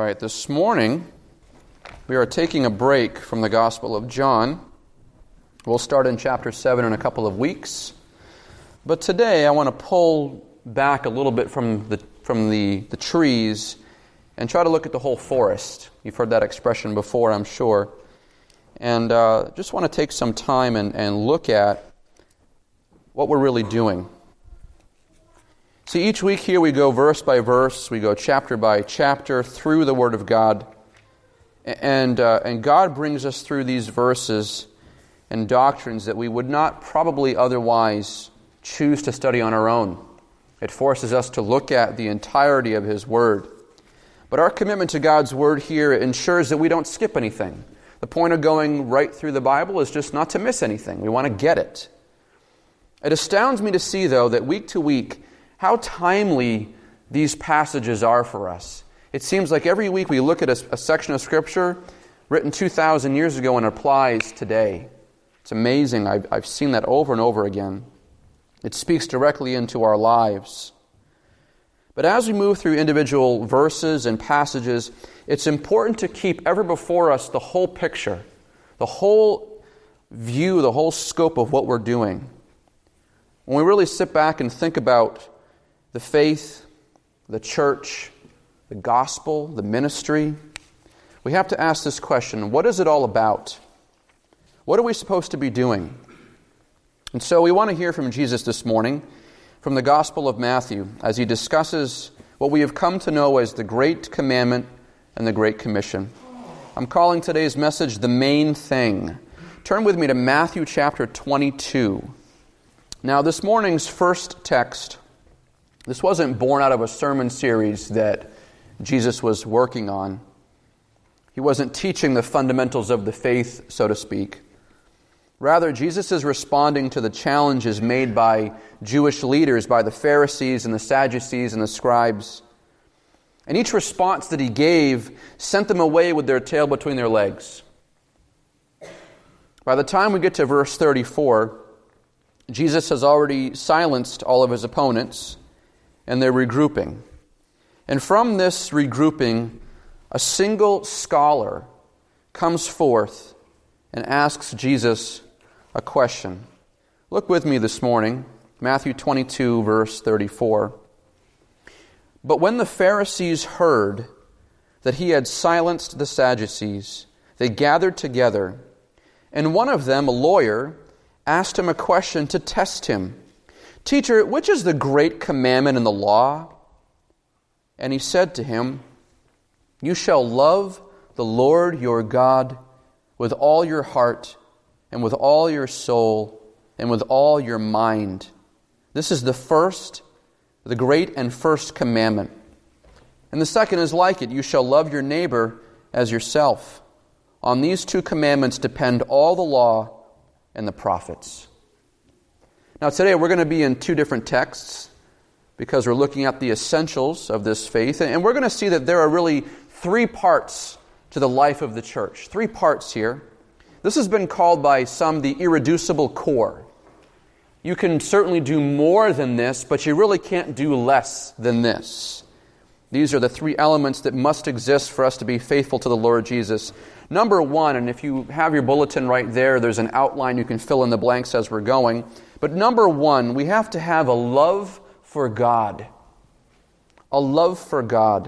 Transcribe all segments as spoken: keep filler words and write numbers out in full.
right, this morning we are taking a break from the Gospel of John. We'll start in chapter seven in a couple of weeks. But today I want to pull back a little bit from the from the, the trees and try to look at the whole forest. You've heard that expression before, I'm sure. And uh, just want to take some time and, and look at what we're really doing. See, each week here we go verse by verse, we go chapter by chapter through the Word of God. And, uh, and God brings us through these verses and doctrines that we would not probably otherwise choose to study on our own. It forces us to look at the entirety of His Word. But our commitment to God's Word here ensures that we don't skip anything. The point of going right through the Bible is just not to miss anything. We want to get it. It astounds me to see, though, that week to week, how timely these passages are for us. It seems like every week we look at a, a section of Scripture written two thousand years ago and applies today. It's amazing. I've, I've seen that over and over again. It speaks directly into our lives. But as we move through individual verses and passages, it's important to keep ever before us the whole picture, the whole view, the whole scope of what we're doing. When we really sit back and think about the faith, the church, the gospel, the ministry, we have to ask this question: what is it all about? What are we supposed to be doing? And so we want to hear from Jesus this morning, from the Gospel of Matthew, as He discusses what we have come to know as the Great Commandment and the Great Commission. I'm calling today's message The Main Thing. Turn with me to Matthew chapter twenty-two. Now, this morning's first text, this wasn't born out of a sermon series that Jesus was working on. He wasn't teaching the fundamentals of the faith, so to speak. Rather, Jesus is responding to the challenges made by Jewish leaders, by the Pharisees and the Sadducees and the scribes. And each response that He gave sent them away with their tail between their legs. By the time we get to verse thirty-four, Jesus has already silenced all of His opponents, and they're regrouping. And from this regrouping, a single scholar comes forth and asks Jesus a question. Look with me this morning, Matthew twenty-two, verse thirty-four. But when the Pharisees heard that He had silenced the Sadducees, they gathered together, and one of them, a lawyer, asked Him a question to test Him. Teacher, which is the great commandment in the law? And He said to him, You shall love the Lord your God with all your heart and with all your soul and with all your mind. This is the first, the great and first commandment. And the second is like it. You shall love your neighbor as yourself. On these two commandments depend all the law and the prophets. Now today we're going to be in two different texts because we're looking at the essentials of this faith. And we're going to see that there are really three parts to the life of the church. Three parts here. This has been called by some the irreducible core. You can certainly do more than this, but you really can't do less than this. These are the three elements that must exist for us to be faithful to the Lord Jesus. Number one, and if you have your bulletin right there, there's an outline you can fill in the blanks as we're going. But number one, we have to have a love for God. A love for God.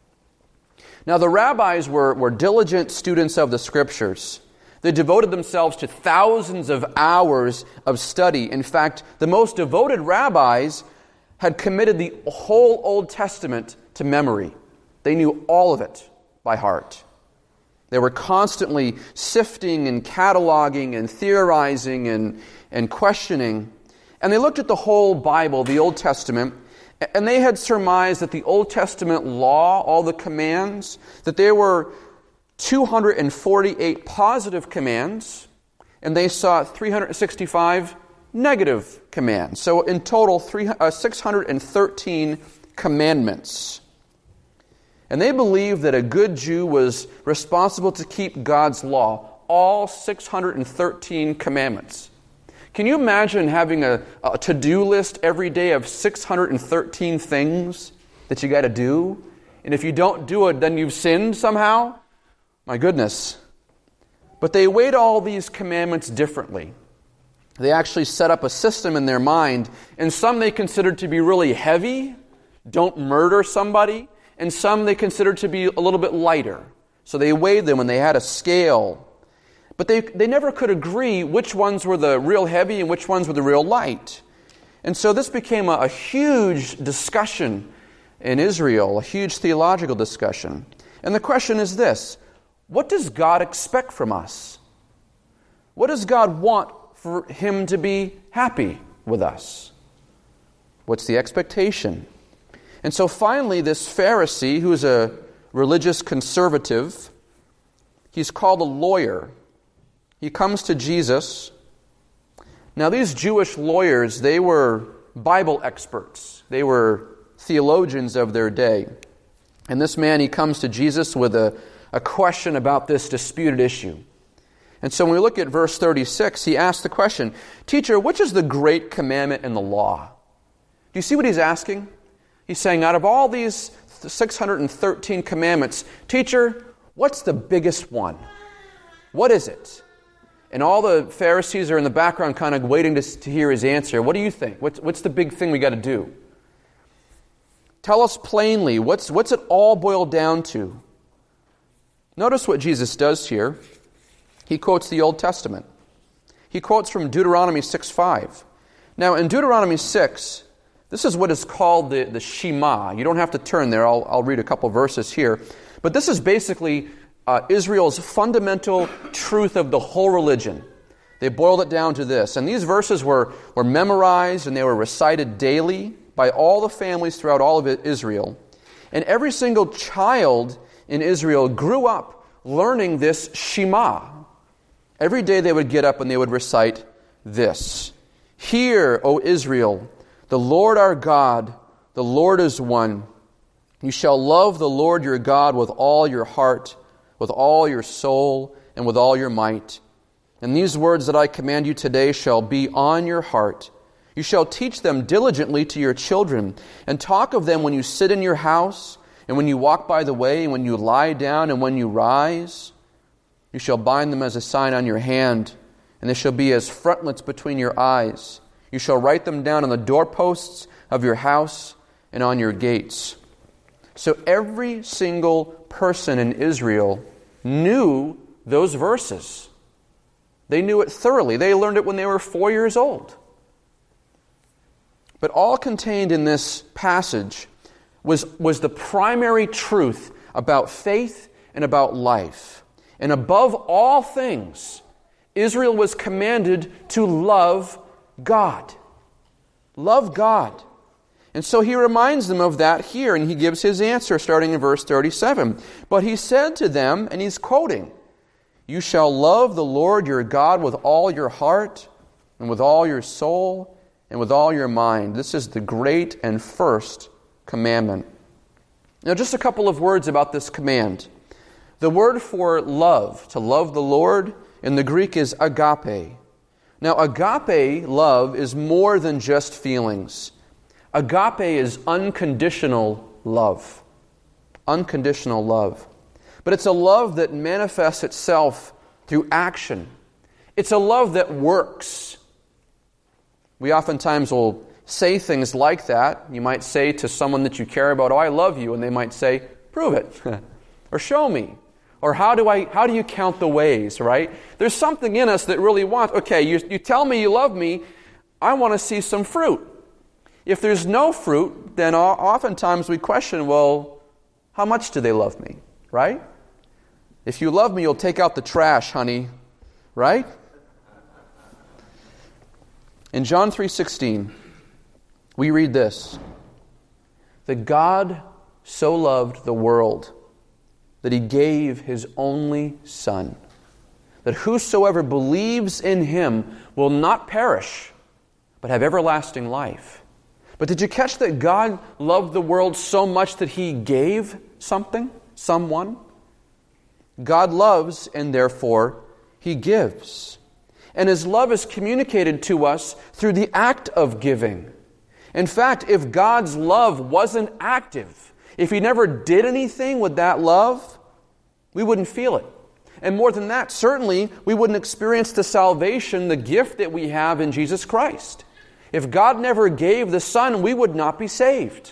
Now, the rabbis were, were diligent students of the Scriptures. They devoted themselves to thousands of hours of study. In fact, the most devoted rabbis had committed the whole Old Testament to memory. They knew all of it by heart. They were constantly sifting and cataloging and theorizing and, and questioning. And they looked at the whole Bible, the Old Testament, and they had surmised that the Old Testament law, all the commands, that there were two hundred forty-eight positive commands, and they saw three hundred sixty-five negative commands. So in total, three, uh, six hundred thirteen commandments. And they believed that a good Jew was responsible to keep God's law, all six hundred thirteen commandments. Can you imagine having a, a to-do list every day of six hundred thirteen things that you got to do? and if you don't do it, then you've sinned somehow? My goodness. But they weighed all these commandments differently. They actually set up a system in their mind, and some they considered to be really heavy, don't murder somebody, and some they considered to be a little bit lighter. So they weighed them and they had a scale. But they, they never could agree which ones were the real heavy and which ones were the real light. And so this became a, a huge discussion in Israel, a huge theological discussion. And the question is this: what does God expect from us? What does God want for Him to be happy with us? What's the expectation? And so finally, this Pharisee, who is a religious conservative, he's called a lawyer. He comes to Jesus. Now, these Jewish lawyers, they were Bible experts. They were theologians of their day. And this man, he comes to Jesus with a, a question about this disputed issue. And so when we look at verse thirty-six, he asks the question, "Teacher, which is the great commandment in the law?" Do you see what he's asking? He's saying, out of all these six hundred thirteen commandments, "Teacher, what's the biggest one? What is it?" And all the Pharisees are in the background kind of waiting to, to hear his answer. What do you think? What's, what's the big thing we got to do? Tell us plainly, what's, what's it all boiled down to? Notice what Jesus does here. He quotes the Old Testament. He quotes from Deuteronomy six five. Now, in Deuteronomy six, this is what is called the, the Shema. You don't have to turn there. I'll, I'll read a couple verses here. But this is basically uh, Israel's fundamental truth of the whole religion. They boiled it down to this. And these verses were, were memorized and they were recited daily by all the families throughout all of Israel. And every single child in Israel grew up learning this Shema. Every day they would get up and they would recite this: "Hear, O Israel, the Lord our God, the Lord is one. You shall love the Lord your God with all your heart, with all your soul, and with all your might. And these words that I command you today shall be on your heart. You shall teach them diligently to your children, and talk of them when you sit in your house, and when you walk by the way, and when you lie down, and when you rise. You shall bind them as a sign on your hand, and they shall be as frontlets between your eyes. You shall write them down on the doorposts of your house and on your gates." So every single person in Israel knew those verses. They knew it thoroughly. They learned it when they were four years old. But all contained in this passage was, was the primary truth about faith and about life. And above all things, Israel was commanded to love God. Love God. And so he reminds them of that here, and he gives his answer starting in verse thirty-seven. "But he said to them," and he's quoting, "You shall love the Lord your God with all your heart, and with all your soul, and with all your mind. This is the great and first commandment." Now, just a couple of words about this command. The word for love, to love the Lord, in the Greek is agape. Now, agape love is more than just feelings. Agape is unconditional love. Unconditional love. But it's a love that manifests itself through action. It's a love that works. We oftentimes will say things like that. You might say to someone that you care about, "Oh, I love you," and they might say, "Prove it," or "Show me." Or how do I? How do you count the ways, right? There's something in us that really wants, okay, you, you tell me you love me, I want to see some fruit. If there's no fruit, then oftentimes we question, well, how much do they love me, right? If you love me, you'll take out the trash, honey, right? In John three sixteen, we read this: "That God so loved the world that he gave his only Son, that whosoever believes in him will not perish, but have everlasting life." But did you catch that God loved the world so much that he gave something, someone? God loves, and therefore he gives. And his love is communicated to us through the act of giving. In fact, if God's love wasn't active, If He never did anything with that love, we wouldn't feel it. And more than that, certainly we wouldn't experience the salvation, the gift that we have in Jesus Christ. If God never gave the Son, we would not be saved.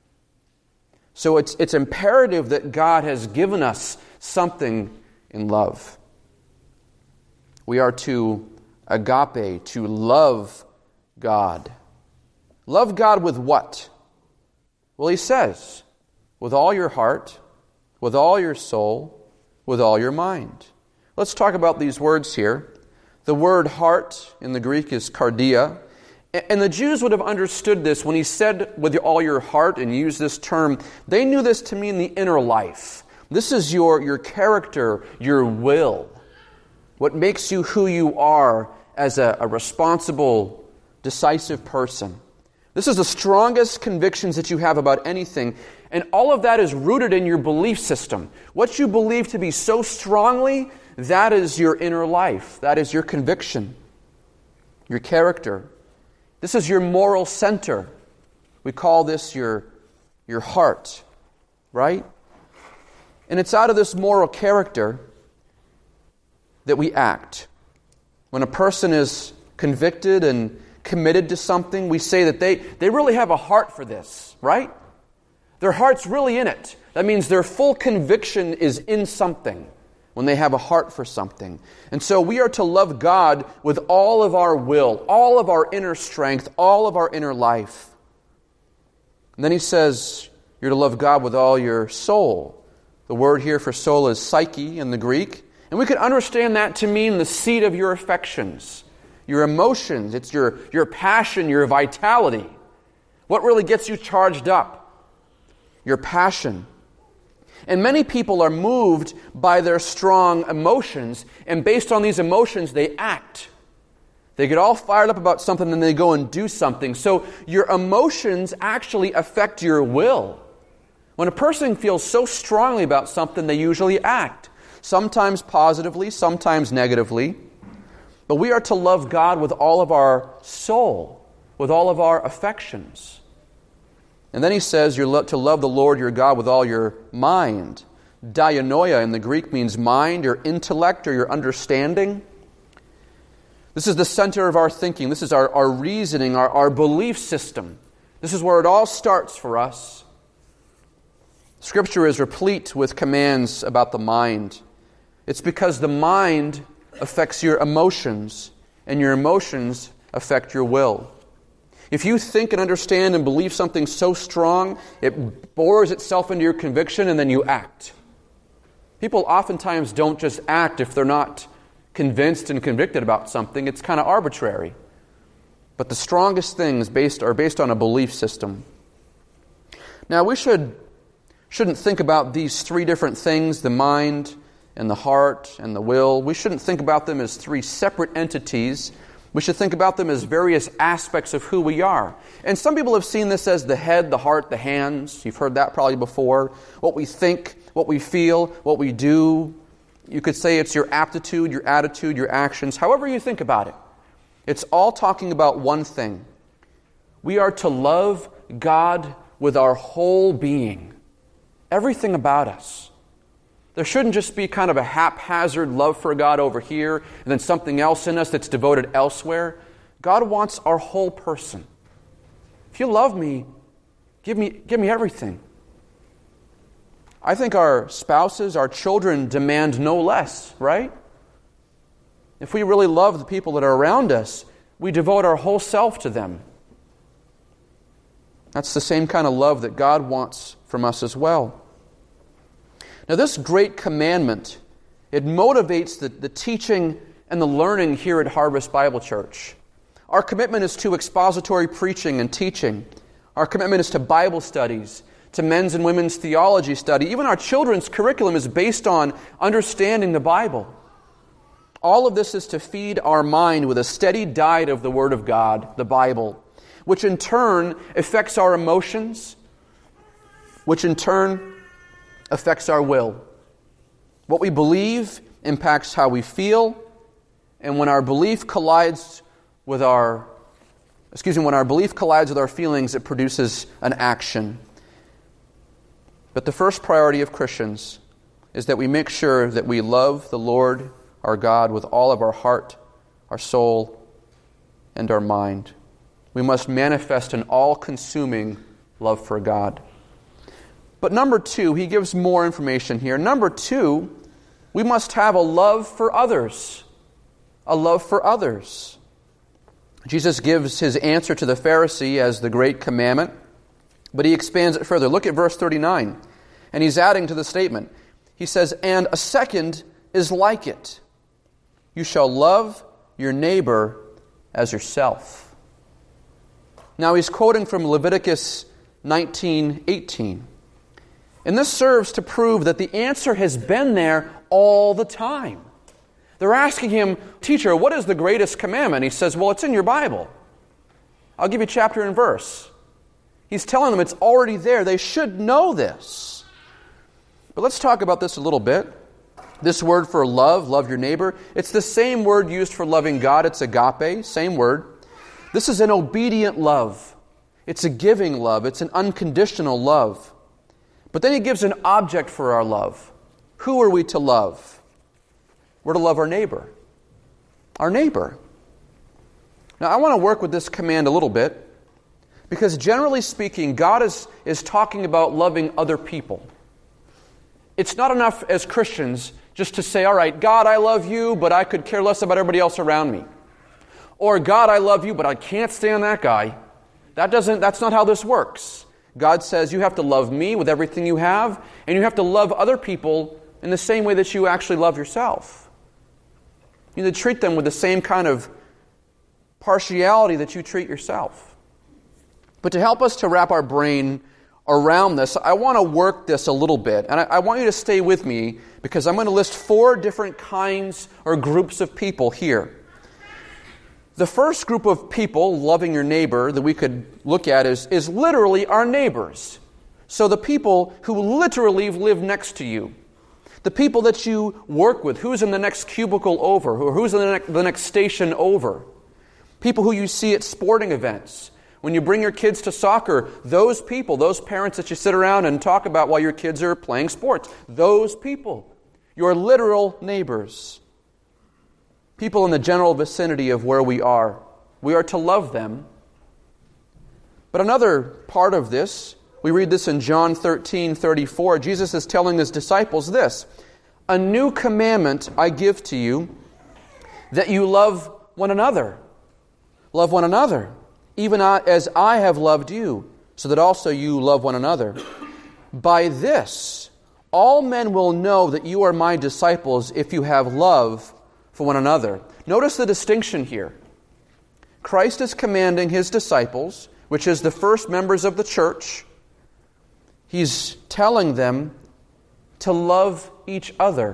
So it's, it's imperative that God has given us something in love. We are to agape, to love God. Love God with what? Well, He says, with all your heart, with all your soul, with all your mind. Let's talk about these words here. The word heart in the Greek is kardia. And the Jews would have understood this when He said with all your heart and used this term. They knew this to mean the inner life. This is your, your character, your will. What makes you who you are as a, a responsible, decisive person. This is the strongest convictions that you have about anything. And all of that is rooted in your belief system. What you believe to be so strongly, that is your inner life. That is your conviction, your character. This is your moral center. We call this your, your heart, right? And it's out of this moral character that we act. When a person is convicted and committed to something, we say that they, they really have a heart for this, right? Their heart's really in it. That means their full conviction is in something when they have a heart for something. And so we are to love God with all of our will, all of our inner strength, all of our inner life. And then he says, you're to love God with all your soul. The word here for soul is psyche in the Greek. And we can understand that to mean the seat of your affections, your emotions. It's your, your passion, your vitality. What really gets you charged up? Your passion. And many people are moved by their strong emotions, and based on these emotions, they act. They get all fired up about something, and they go and do something. So your emotions actually affect your will. When a person feels so strongly about something, they usually act. Sometimes positively, sometimes negatively. But we are to love God with all of our soul, with all of our affections. And then he says you're to love the Lord your God with all your mind. Dianoia in the Greek means mind, your intellect, or your understanding. This is the center of our thinking. This is our, our reasoning, our, our belief system. This is where it all starts for us. Scripture is replete with commands about the mind. It's because the mind affects your emotions, and your emotions affect your will. If you think and understand and believe something so strong, it bores itself into your conviction, and then you act. People oftentimes don't just act if they're not convinced and convicted about something. It's kind of arbitrary. But the strongest things based are based on a belief system. Now, we should, shouldn't think about these three different things, the mind and the heart and the will. We shouldn't think about them as three separate entities. We should think about them as various aspects of who we are. And some people have seen this as the head, the heart, the hands. You've heard that probably before. What we think, what we feel, what we do. You could say it's your aptitude, your attitude, your actions, however you think about it. It's all talking about one thing. We are to love God with our whole being. Everything about us. There shouldn't just be kind of a haphazard love for God over here and then something else in us that's devoted elsewhere. God wants our whole person. If you love me, give me, give me everything. I think our spouses, our children demand no less, right? If we really love the people that are around us, we devote our whole self to them. That's the same kind of love that God wants from us as well. Now, this great commandment, it motivates the, the teaching and the learning here at Harvest Bible Church. Our commitment is to expository preaching and teaching. Our commitment is to Bible studies, to men's and women's theology study. Even our children's curriculum is based on understanding the Bible. All of this is to feed our mind with a steady diet of the Word of God, the Bible, which in turn affects our emotions, which in turn affects our will. What we believe impacts how we feel, and when our belief collides with our, excuse me, when our belief collides with our feelings, it produces an action. But the first priority of Christians is that we make sure that we love the Lord our God with all of our heart, our soul, and our mind. We must manifest an all-consuming love for God. But number two, he gives more information here. Number two, we must have a love for others. A love for others. Jesus gives his answer to the Pharisee as the great commandment, but he expands it further. Look at verse thirty-nine. And he's adding to the statement. He says, and a second is like it. You shall love your neighbor as yourself. Now he's quoting from Leviticus nineteen eighteen. And this serves to prove that the answer has been there all the time. They're asking him, teacher, what is the greatest commandment? He says, well, it's in your Bible. I'll give you chapter and verse. He's telling them it's already there. They should know this. But let's talk about this a little bit. This word for love, love your neighbor, it's the same word used for loving God. It's agape, same word. This is an obedient love. It's a giving love. It's an unconditional love. But then he gives an object for our love. Who are we to love? We're to love our neighbor. Our neighbor. Now, I want to work with this command a little bit because generally speaking, God is, is talking about loving other people. It's not enough as Christians just to say, all right, God, I love you, but I could care less about everybody else around me. Or, God, I love you, but I can't stand that guy. That doesn't, that's not how this works. God says you have to love me with everything you have, and you have to love other people in the same way that you actually love yourself. You need to treat them with the same kind of partiality that you treat yourself. But to help us to wrap our brain around this, I want to work this a little bit. And I, I want you to stay with me because I'm going to list four different kinds or groups of people here. The first group of people, loving your neighbor, that we could look at is, is literally our neighbors. So the people who literally live next to you. The people that you work with, who's in the next cubicle over, or who's in the, ne- the next station over. People who you see at sporting events. When you bring your kids to soccer, those people, those parents that you sit around and talk about while your kids are playing sports, those people, your literal neighbors. People in the general vicinity of where we are. We are to love them. But another part of this, we read this in John thirteen thirty-four. Jesus is telling his disciples this, a new commandment I give to you, that you love one another. Love one another, even as I have loved you, so that also you love one another. By this, all men will know that you are my disciples if you have love for one another. Notice the distinction here. Christ is commanding his disciples, which is the first members of the church, he's telling them to love each other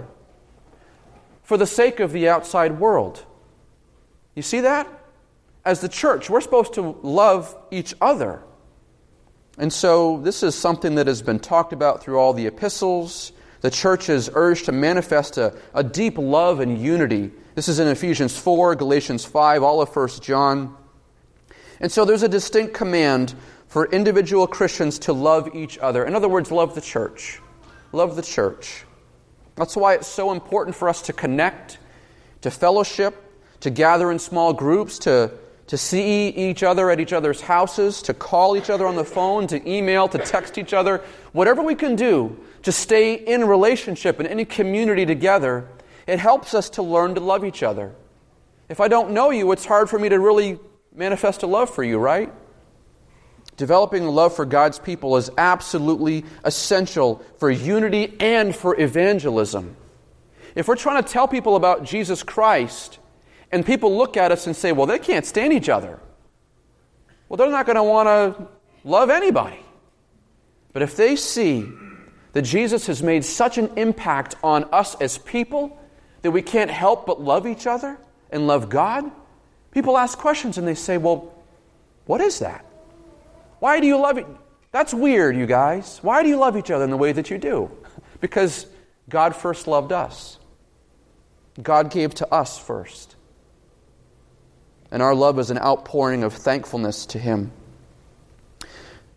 for the sake of the outside world. You see that? As the church, we're supposed to love each other. And so this is something that has been talked about through all the epistles. The church is urged to manifest a, a deep love and unity. This is in Ephesians four, Galatians five, all of First John. And so there's a distinct command for individual Christians to love each other. In other words, love the church. Love the church. That's why it's so important for us to connect, to fellowship, to gather in small groups, to, to see each other at each other's houses, to call each other on the phone, to email, to text each other. Whatever we can do to stay in relationship and in a community together, it helps us to learn to love each other. If I don't know you, it's hard for me to really manifest a love for you, right? Developing a love for God's people is absolutely essential for unity and for evangelism. If we're trying to tell people about Jesus Christ, and people look at us and say, well, they can't stand each other, well, they're not going to want to love anybody. But if they see that Jesus has made such an impact on us as people that we can't help but love each other and love God, people ask questions and they say, well, what is that? Why do you love it? That's weird, you guys. Why do you love each other in the way that you do? Because God first loved us. God gave to us first. And our love is an outpouring of thankfulness to Him.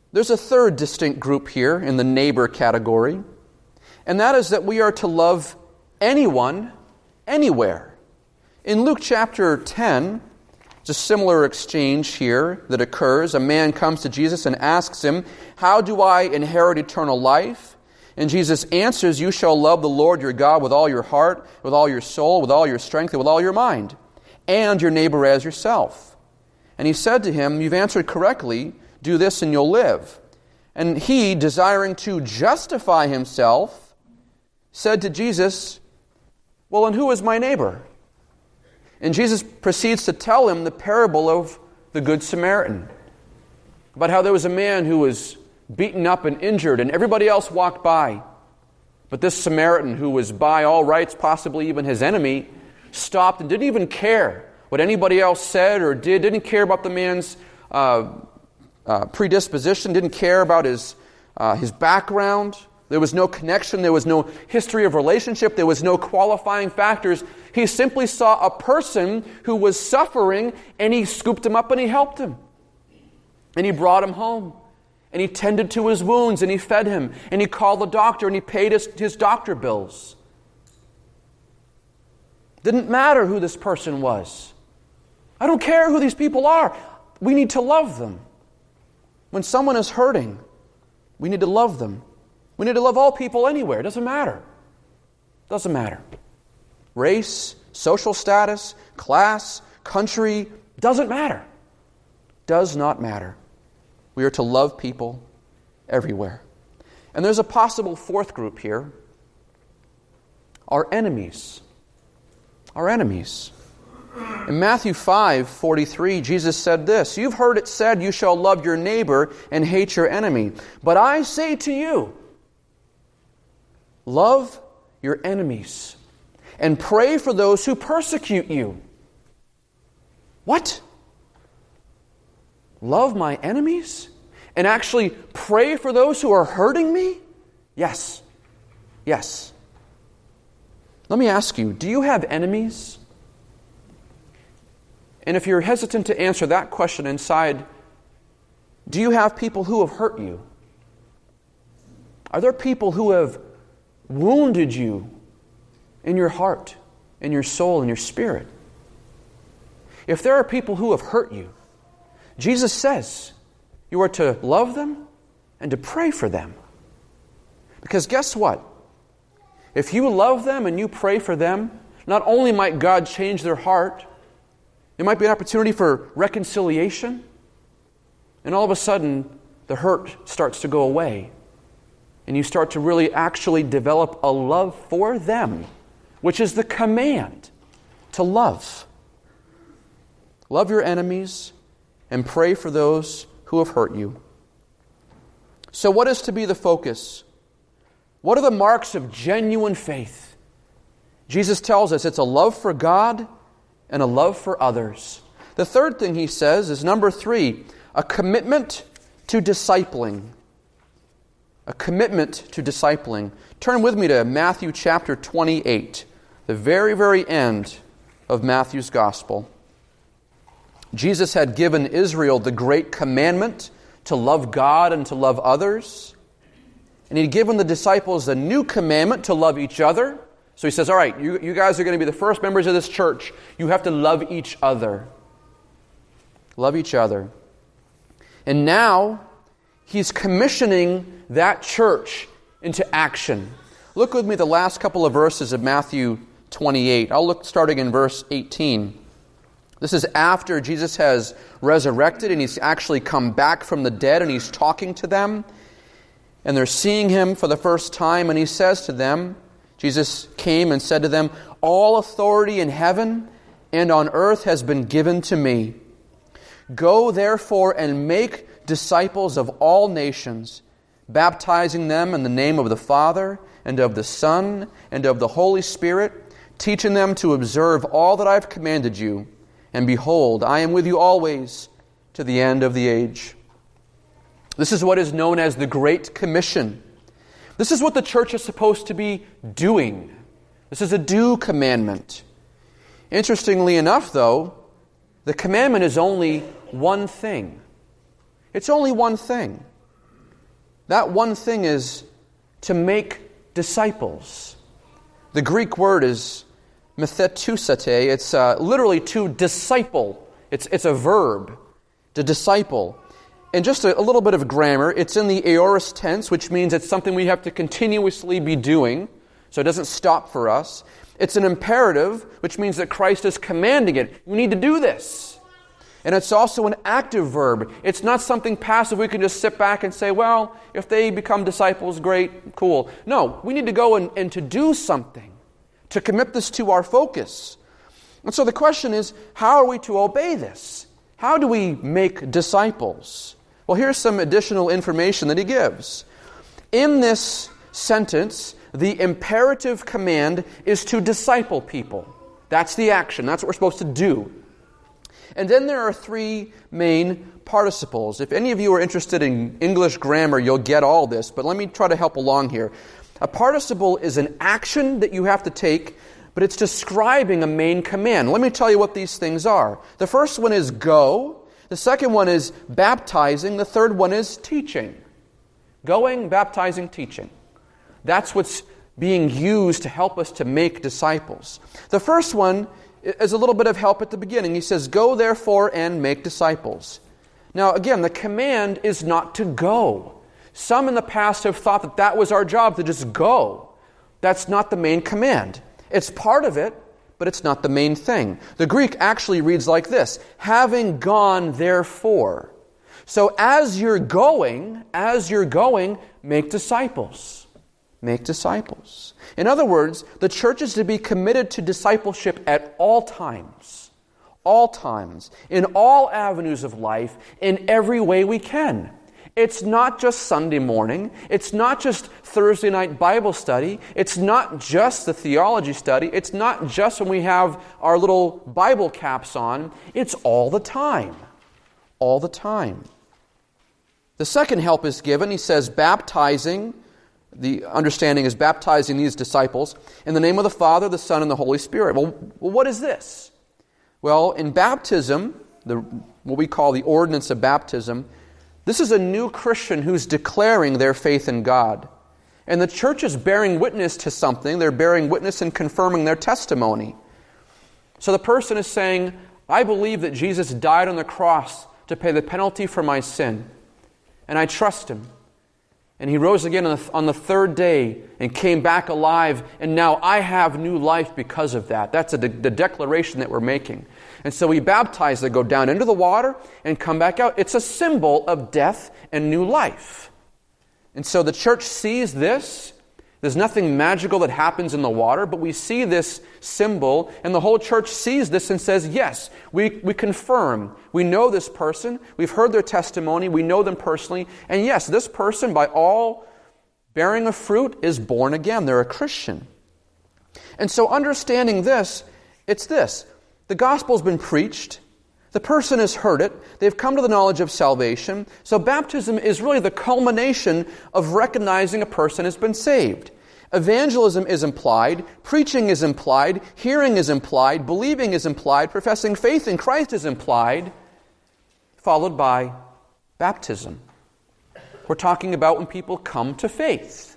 there's a third distinct group here in the neighbor category, and that is that we are to love anyone, anywhere. In Luke chapter ten, it's a similar exchange here that occurs. A man comes to Jesus and asks him, "How do I inherit eternal life?" And Jesus answers, "You shall love the Lord your God with all your heart, with all your soul, with all your strength, and with all your mind, and your neighbor as yourself." And he said to him, "You've answered correctly. Do this and you'll live." And he, desiring to justify himself, said to Jesus, "Well, and who is my neighbor?" And Jesus proceeds to tell him the parable of the Good Samaritan, about how there was a man who was beaten up and injured, and everybody else walked by. But this Samaritan, who was by all rights, possibly even his enemy, stopped and didn't even care what anybody else said or did, didn't care about the man's uh, uh, predisposition, didn't care about his, uh, his background. There was no connection, there was no history of relationship, there was no qualifying factors. He simply saw a person who was suffering, and he scooped him up and he helped him. And he brought him home. And he tended to his wounds, and he fed him. And he called the doctor, and he paid his, his doctor bills. Didn't matter who this person was. I don't care who these people are. We need to love them. When someone is hurting, we need to love them. We need to love all people anywhere. It doesn't matter. Doesn't matter. Race, social status, class, country, doesn't matter. Does not matter. We are to love people everywhere. And there's a possible fourth group here. Our enemies. Our enemies. In Matthew five forty-three, Jesus said this, "You've heard it said, you shall love your neighbor and hate your enemy. But I say to you, love your enemies and pray for those who persecute you." What? Love my enemies? And actually pray for those who are hurting me? Yes. Yes. Let me ask you, do you have enemies? And if you're hesitant to answer that question inside, do you have people who have hurt you? Are there people who have wounded you in your heart, in your soul, in your spirit? If there are people who have hurt you, Jesus says you are to love them and to pray for them. Because guess what? If you love them and you pray for them, not only might God change their heart, it might be an opportunity for reconciliation, and all of a sudden the hurt starts to go away, and you start to really actually develop a love for them, which is the command to love. Love your enemies and pray for those who have hurt you. So what is to be the focus? What are the marks of genuine faith? Jesus tells us it's a love for God and a love for others. The third thing he says is number three, a commitment to discipling. A commitment to discipling. Turn with me to Matthew chapter twenty-eight, the very, very end of Matthew's gospel. Jesus had given Israel the great commandment to love God and to love others. And he'd given the disciples a new commandment to love each other. So he says, all right, you, you guys are going to be the first members of this church. You have to love each other. Love each other. And now he's commissioning that church into action. Look with me at the last couple of verses of Matthew twenty-eight. I'll look starting in verse eighteen. This is after Jesus has resurrected and he's actually come back from the dead and he's talking to them. And they're seeing him for the first time, and he says to them, Jesus came and said to them, "All authority in heaven and on earth has been given to me. Go therefore and make disciples of all nations, baptizing them in the name of the Father and of the Son and of the Holy Spirit, teaching them to observe all that I've commanded you. And behold, I am with you always to the end of the age." This is what is known as the Great Commission. This is what the church is supposed to be doing. This is a do commandment. Interestingly enough, though, the commandment is only one thing. It's only one thing. That one thing is to make disciples. The Greek word is methetusate. It's uh, literally to disciple. It's, it's a verb, to disciple. And just a, a little bit of grammar, it's in the aorist tense, which means it's something we have to continuously be doing, so it doesn't stop for us. It's an imperative, which means that Christ is commanding it. You need to do this. And it's also an active verb. It's not something passive we can just sit back and say, well, if they become disciples, great, cool. No, we need to go and, and to do something, to commit this to our focus. And so the question is, how are we to obey this? How do we make disciples? Well, here's some additional information that he gives. In this sentence, the imperative command is to disciple people. That's the action. That's what we're supposed to do. And then there are three main participles. If any of you are interested in English grammar, you'll get all this, but let me try to help along here. A participle is an action that you have to take, but it's describing a main command. Let me tell you what these things are. The first one is go. The second one is baptizing. The third one is teaching. Going, baptizing, teaching. That's what's being used to help us to make disciples. The first one is a little bit of help at the beginning. He says, go therefore and make disciples. Now again, the command is not to go. Some in the past have thought that that was our job, to just go. That's not the main command. It's part of it, but it's not the main thing. The Greek actually reads like this, having gone therefore. So as you're going, as you're going, make disciples. Make disciples. In other words, the church is to be committed to discipleship at all times. All times. In all avenues of life, in every way we can. It's not just Sunday morning. It's not just Thursday night Bible study. It's not just the theology study. It's not just when we have our little Bible caps on. It's all the time. All the time. The second help is given. He says, baptizing. The understanding is baptizing these disciples in the name of the Father, the Son, and the Holy Spirit. Well, well what is this? Well, in baptism, the what we call the ordinance of baptism, this is a new Christian who's declaring their faith in God. And the church is bearing witness to something. They're bearing witness and confirming their testimony. So the person is saying, I believe that Jesus died on the cross to pay the penalty for my sin. And I trust Him. And He rose again on the, on the third day and came back alive. And now I have new life because of that. That's a de- the declaration that we're making. And so we baptize. They go down into the water and come back out. It's a symbol of death and new life. And so the church sees this. There's nothing magical that happens in the water, but we see this symbol, and the whole church sees this and says, yes, we, we confirm. We know this person. We've heard their testimony. We know them personally. And yes, this person, by all bearing of fruit, is born again. They're a Christian. And so understanding this, it's this. The gospel's been preached. The person has heard it. They've come to the knowledge of salvation. So baptism is really the culmination of recognizing a person has been saved. Evangelism is implied. Preaching is implied. Hearing is implied. Believing is implied. Professing faith in Christ is implied. Followed by baptism. We're talking about when people come to faith.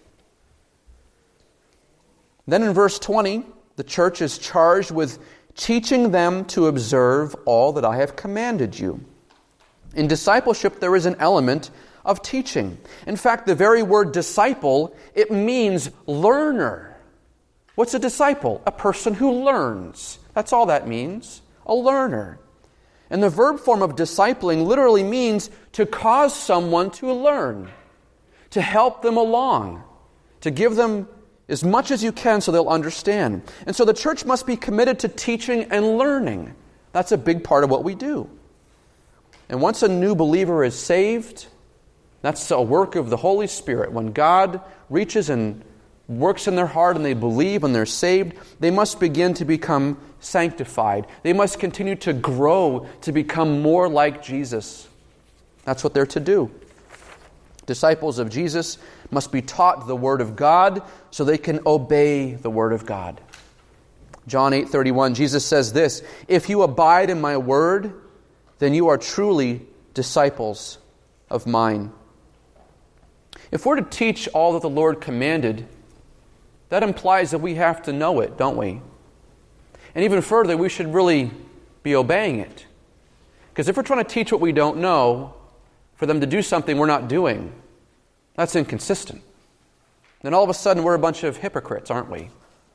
Then in verse twenty, the church is charged with teaching them to observe all that I have commanded you. In discipleship, there is an element of teaching. In fact, the very word disciple, it means learner. What's a disciple? A person who learns. That's all that means. A learner. And the verb form of discipling literally means to cause someone to learn, to help them along, to give them as much as you can so they'll understand. And so the church must be committed to teaching and learning. That's a big part of what we do. And once a new believer is saved, that's a work of the Holy Spirit. When God reaches and works in their heart and they believe and they're saved, they must begin to become sanctified. They must continue to grow to become more like Jesus. That's what they're to do. Disciples of Jesus must be taught the Word of God so they can obey the Word of God. John eight thirty-one, Jesus says this, if you abide in my Word, then you are truly disciples of mine. If we're to teach all that the Lord commanded, that implies that we have to know it, don't we? And even further, we should really be obeying it. Because if we're trying to teach what we don't know, for them to do something we're not doing, that's inconsistent. Then all of a sudden we're a bunch of hypocrites, aren't we?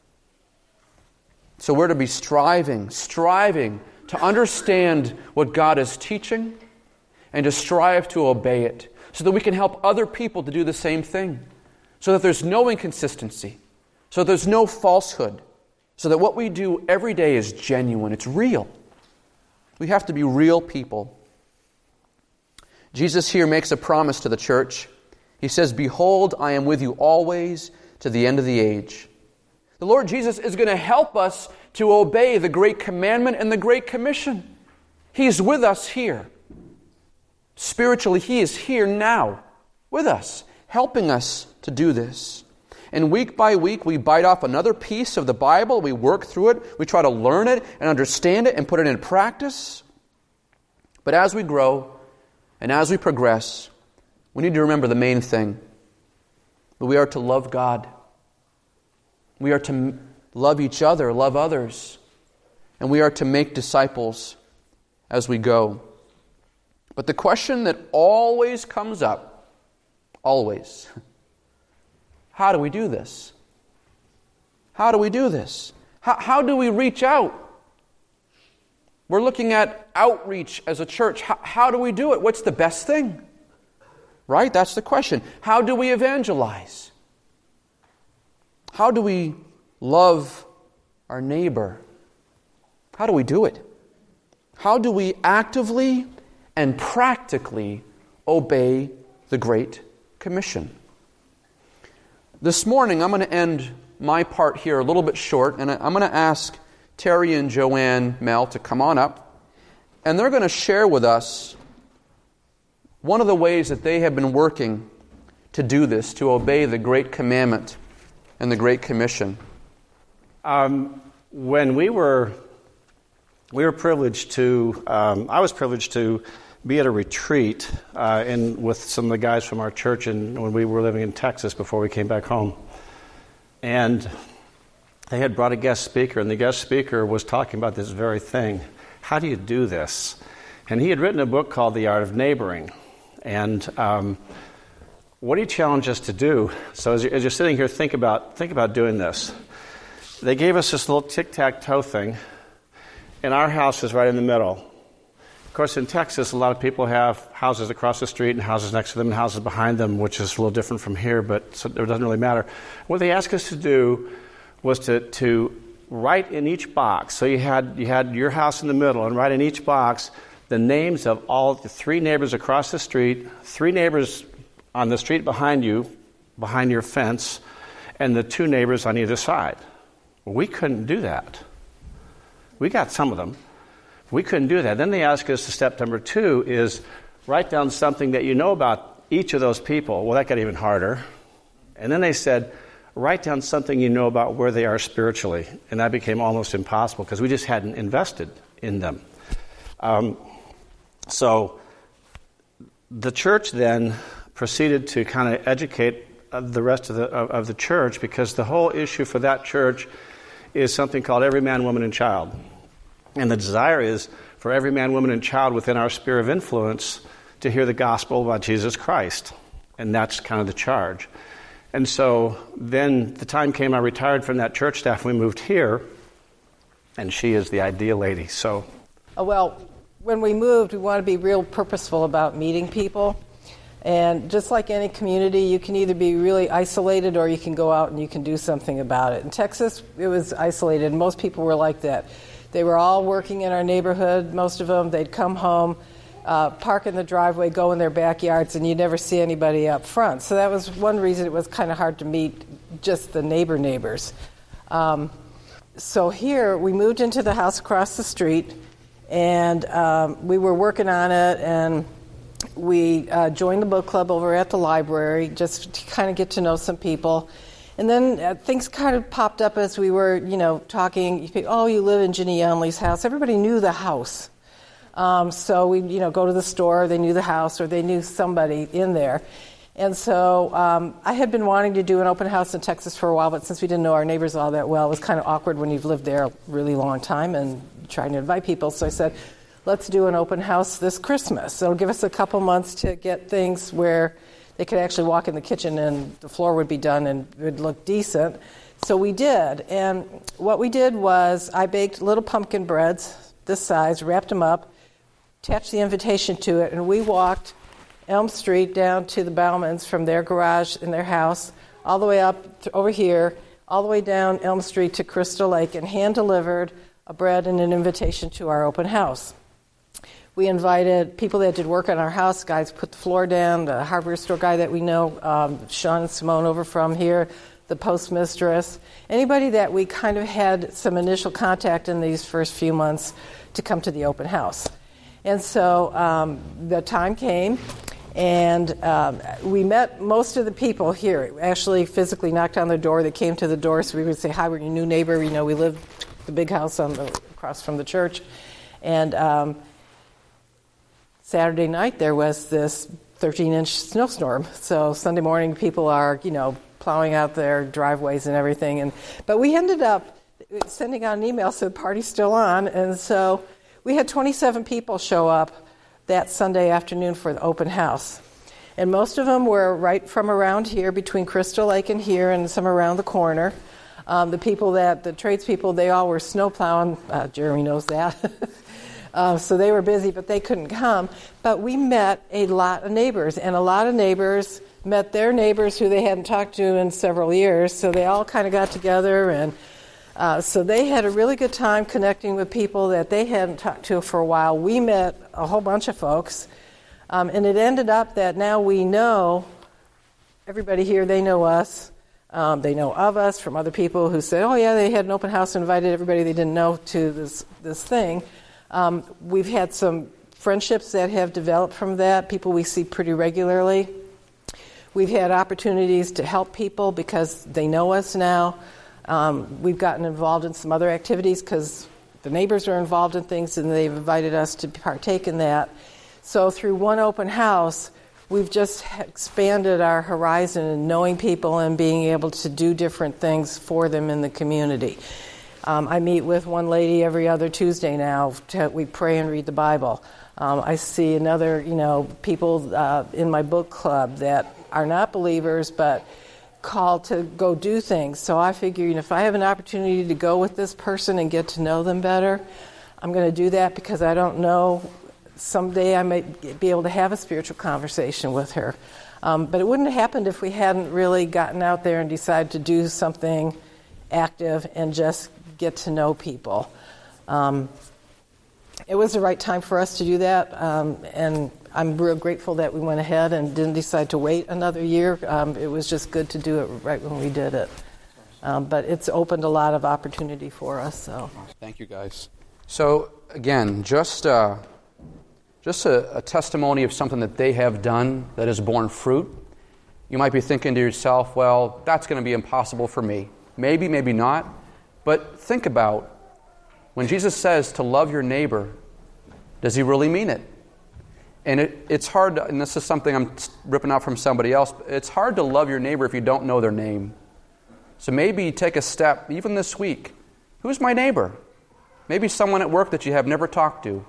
So we're to be striving, striving to understand what God is teaching and to strive to obey it so that we can help other people to do the same thing, so that there's no inconsistency, so that there's no falsehood, so that what we do every day is genuine, it's real. We have to be real people. Jesus here makes a promise to the church. He says, "Behold, I am with you always to the end of the age." The Lord Jesus is going to help us to obey the Great Commandment and the Great Commission. He's with us here. Spiritually, He is here now with us, helping us to do this. And week by week, we bite off another piece of the Bible. We work through it. We try to learn it and understand it and put it in practice. But as we grow and as we progress, we need to remember the main thing, that we are to love God. We are to love each other, love others, and we are to make disciples as we go. But the question that always comes up, always, how do we do this? How do we do this? How, how do we reach out? We're looking at outreach as a church. How, how do we do it? What's the best thing? Right? That's the question. How do we evangelize? How do we love our neighbor? How do we do it? How do we actively and practically obey the Great Commission? This morning, I'm going to end my part here a little bit short, and I'm going to ask Terry and Joanne Mel to come on up, and they're going to share with us one of the ways that they have been working to do this, to obey the Great Commandment and the Great Commission. Um, when we were, we were privileged to, um, I was privileged to be at a retreat uh, in with some of the guys from our church in, when we were living in Texas before we came back home. And they had brought a guest speaker, and the guest speaker was talking about this very thing. How do you do this? And he had written a book called The Art of Neighboring. And um, what do you challenge us to do? So as you're, as you're sitting here, think about think about doing this. They gave us this little tic-tac-toe thing, and our house is right in the middle. Of course, in Texas, a lot of people have houses across the street and houses next to them and houses behind them, which is a little different from here, but so it doesn't really matter. What they asked us to do was to, to write in each box. So you had you had your house in the middle, and write in each box the names of all the three neighbors across the street, three neighbors on the street behind you, behind your fence, and the two neighbors on either side. Well, we couldn't do that. We got some of them. We couldn't do that. Then they asked us to step number two is write down something that you know about each of those people. Well, that got even harder. And then they said, write down something you know about where they are spiritually. And that became almost impossible because we just hadn't invested in them. Um, so the church then proceeded to kind of educate the rest of the of, of the church, because the whole issue for that church is something called every man, woman, and child. And the desire is for every man, woman, and child within our sphere of influence to hear the gospel about Jesus Christ. And that's kind of the charge. And so then the time came, I retired from that church staff, and we moved here, and she is the ideal lady. So, oh, well, when we moved, we want to be real purposeful about meeting people. And just like any community, you can either be really isolated or you can go out and you can do something about it. In Texas, it was isolated, and most people were like that. They were all working in our neighborhood, most of them. They'd come home, uh, park in the driveway, go in their backyards, and you'd never see anybody up front. So that was one reason it was kind of hard to meet just the neighbor neighbors. Um, so here, we moved into the house across the street, and um, we were working on it, and we uh, joined the book club over at the library just to kind of get to know some people. And then uh, things kind of popped up as we were, you know, talking. Oh, you live in Ginny Youngle's house. Everybody knew the house. Um, so we, you know, go to the store. They knew the house, or they knew somebody in there. And so um, I had been wanting to do an open house in Texas for a while, but since we didn't know our neighbors all that well, it was kind of awkward when you've lived there a really long time and trying to invite people. So I said, let's do an open house this Christmas. So it'll give us a couple months to get things where they could actually walk in the kitchen and the floor would be done and it would look decent. So we did. And what we did was I baked little pumpkin breads this size, wrapped them up, attached the invitation to it, and we walked Elm Street down to the Baumans from their garage in their house, all the way up to over here, all the way down Elm Street to Crystal Lake, and hand-delivered a bread and an invitation to our open house. We invited people that did work on our house, guys put the floor down, the hardware store guy that we know, um, Sean and Simone over from here, the postmistress, anybody that we kind of had some initial contact in these first few months to come to the open house. And so um, the time came, and um, we met most of the people here. We actually physically knocked on their door. They came to the door, so we would say, hi, we're your new neighbor. You know, we live the big house on the, across from the church. And um, Saturday night, there was this thirteen-inch snowstorm. So Sunday morning, people are, you know, plowing out their driveways and everything. And but we ended up sending out an email, so the party's still on. And so we had twenty-seven people show up that Sunday afternoon for the open house. And most of them were right from around here, between Crystal Lake and here, and some around the corner. Um, the people that, the tradespeople, they all were snow plowing. Uh, Jeremy knows that. uh, so they were busy, but they couldn't come. But we met a lot of neighbors, and a lot of neighbors met their neighbors who they hadn't talked to in several years. So they all kind of got together, and Uh, so they had a really good time connecting with people that they hadn't talked to for a while. We met a whole bunch of folks, um, and it ended up that now we know everybody here, they know us. Um, they know of us from other people who said, oh, yeah, they had an open house and invited everybody they didn't know to this, this thing. Um, we've had some friendships that have developed from that, people we see pretty regularly. We've had opportunities to help people because they know us now. Um, we've gotten involved in some other activities because the neighbors are involved in things and they've invited us to partake in that. So through one open house, we've just expanded our horizon in knowing people and being able to do different things for them in the community. Um, I meet with one lady every other Tuesday now. To, we pray and read the Bible. Um, I see another, you know, people uh, in my book club that are not believers but called to go do things. So I figure, you know, if I have an opportunity to go with this person and get to know them better, I'm going to do that because I don't know, someday I might be able to have a spiritual conversation with her. Um, but it wouldn't have happened if we hadn't really gotten out there and decided to do something active and just get to know people. Um, it was the right time for us to do that, um, and I'm real grateful that we went ahead and didn't decide to wait another year. Um, it was just good to do it right when we did it. Um, but it's opened a lot of opportunity for us. So thank you, guys. So again, just uh, just a, a testimony of something that they have done that has borne fruit. You might be thinking to yourself, well, that's going to be impossible for me. Maybe, maybe not. But think about when Jesus says to love your neighbor, does he really mean it? And it, it's hard, to, and this is something I'm ripping out from somebody else, it's hard to love your neighbor if you don't know their name. So maybe take a step, even this week. Who's my neighbor? Maybe someone at work that you have never talked to.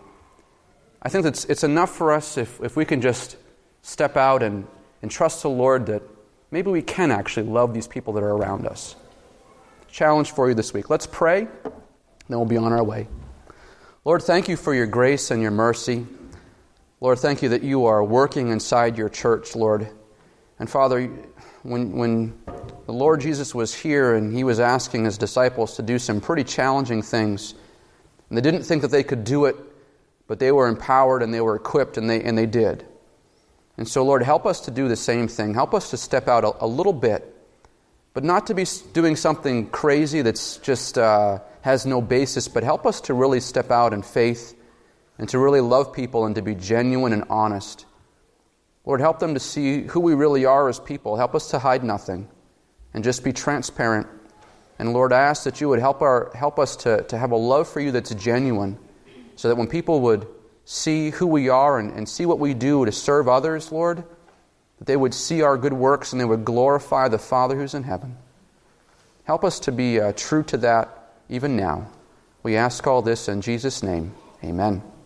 I think it's, it's enough for us if, if we can just step out and, and trust the Lord that maybe we can actually love these people that are around us. Challenge for you this week. Let's pray, then we'll be on our way. Lord, thank you for your grace and your mercy. Lord, thank you that you are working inside your church, Lord. And Father, when when the Lord Jesus was here and he was asking his disciples to do some pretty challenging things, and they didn't think that they could do it, but they were empowered and they were equipped, and they and they did. And so, Lord, help us to do the same thing. Help us to step out a, a little bit, but not to be doing something crazy that's just uh, has no basis, but help us to really step out in faith and to really love people and to be genuine and honest. Lord, help them to see who we really are as people. Help us to hide nothing and just be transparent. And Lord, I ask that you would help our help us to, to have a love for you that's genuine, so that when people would see who we are and, and see what we do to serve others, Lord, that they would see our good works and they would glorify the Father who's in heaven. Help us to be uh, true to that even now. We ask all this in Jesus' name. Amen.